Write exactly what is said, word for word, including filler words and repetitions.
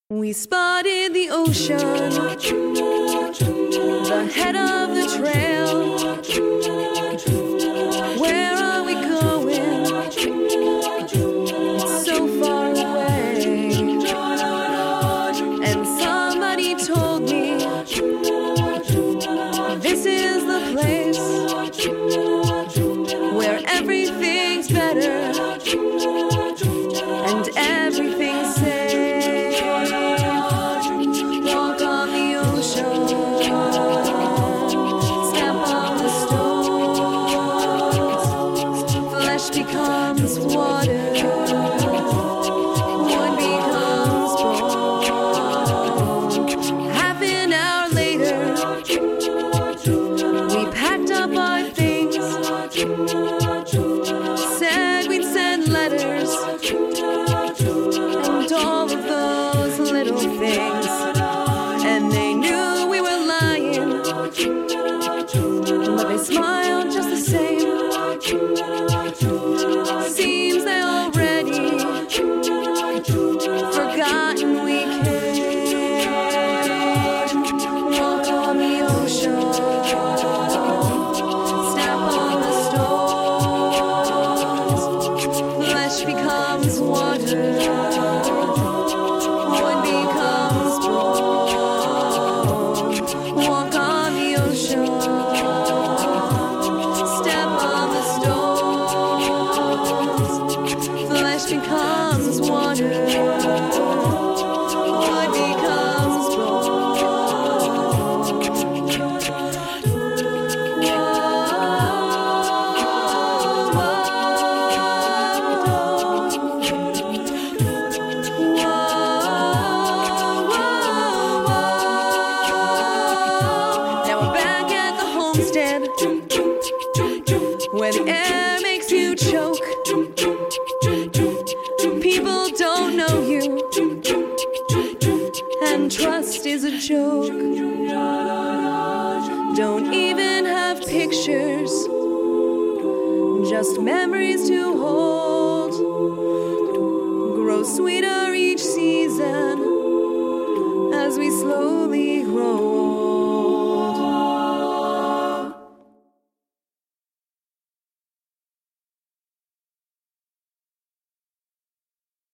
We spotted the ocean, the head of the trail. Where are we going? It's so far away. And somebody told me this is the place where everything's better and everything's safe. Becomes water, one becomes bone. Half an hour later, we packed up our things, said we'd send letters, and all of those little things. And they knew we were lying, but they smiled just the same. Seems they already forgotten we came. Walk on the ocean, step on the stones. Flesh becomes water, wood becomes bone. Walk on the ocean, step on the stones. Flesh becomes water, wood becomes bone. Now we're back at the homestead, where the air makes you choke. People don't know you, and trust is a joke. Don't even have pictures, just memories to hold. Grow sweeter each season as we slowly grow